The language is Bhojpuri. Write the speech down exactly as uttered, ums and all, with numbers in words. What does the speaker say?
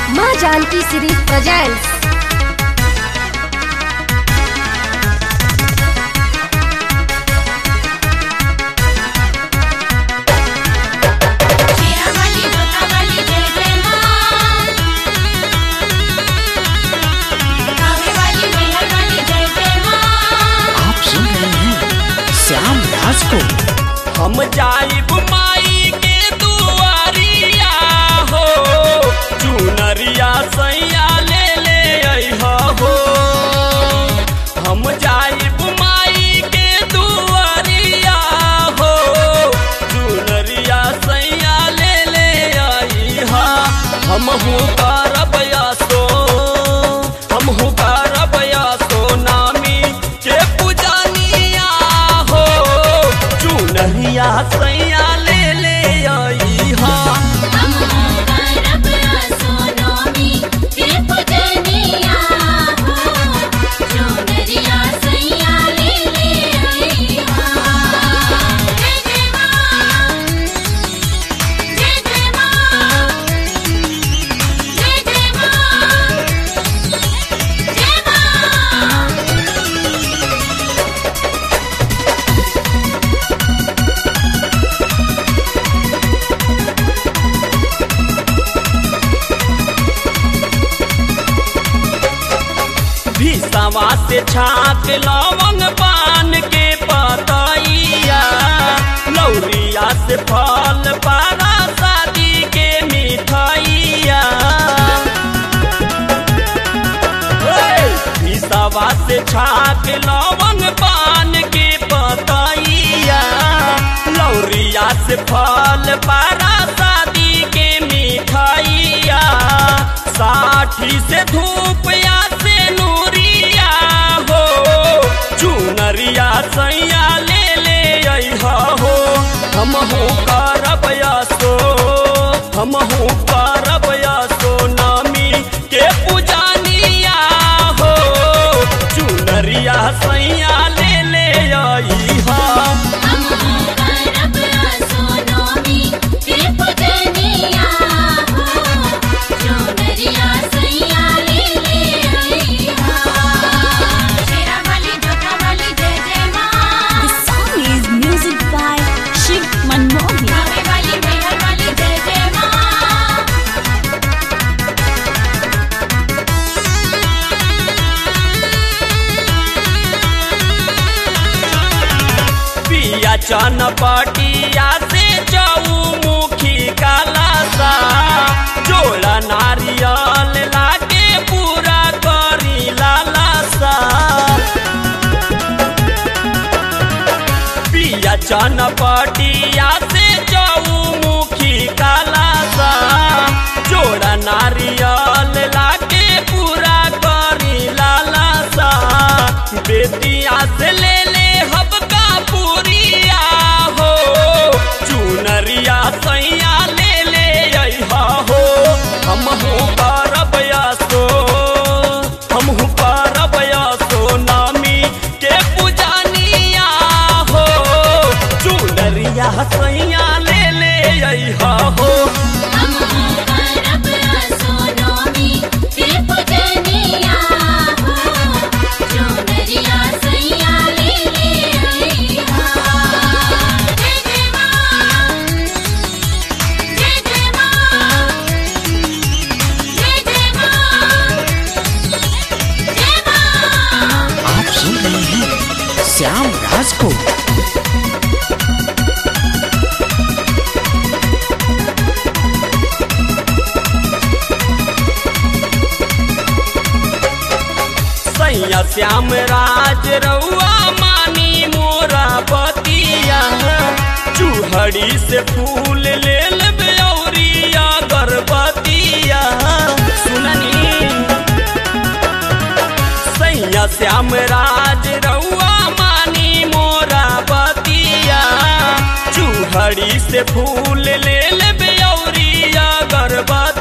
माँ जानकी सीरीज प्रेजेंट्स। आप सुन रहे हैं श्याम राज को। हम जाइब माई के दुआरिया हो, चुनरिया सैया ले ले अइहा हो। हम जाइब माई के दुआरिया हो, चुनरिया सैया ले ले अइहा। हम हूँ करब यासो, हम हूँ करब यासो नामी के पूजनिया हो, चुनरिया सैया ले ले अइहा। भीसवा से छाक लवंग पान के पतैया, लौरिया से फल पारा शादी के मिठाइया। भीसवा से छाक लवंग पान के पतैया, लौरिया से फल पारा शादी के मिठाइया। साठी से धूप या से नूरिया हो, चुनरिया सैया ले ले अइहा हो। हम हूँ करब यासो, हम हूँ करब यासो नामी के पूजनिया हो, चुनरिया सैया ले ले अइहा। चनपटिया से चौमुखी कालासा, जोड़ा नारियल लाके पूरा करी लालासा। पिया चनपटिया से चौमुखी कालासा, जोड़ा नारियल लाके पूरा करी लालासा। बेटिया से ले ले हबका पूरिया हो, चुनरिया सैया ले ले अइहा हो। हम हूँ करब यासो, हम हूँ करब यासो नामी के पूजनिया हो, चुनरिया सैया ले ले अइहा हो। श्याम राज को। सैया श्याम राज रउआ मानी मोरा बतिया, चूहड़ी से फूल ले लेबे औरिया गर्भवतिया। सुननी सैया श्याम राज रउआ मानी मोरा बतिया, चूहड़ी से फूल ले लेबे औरिया गर्भवतिया।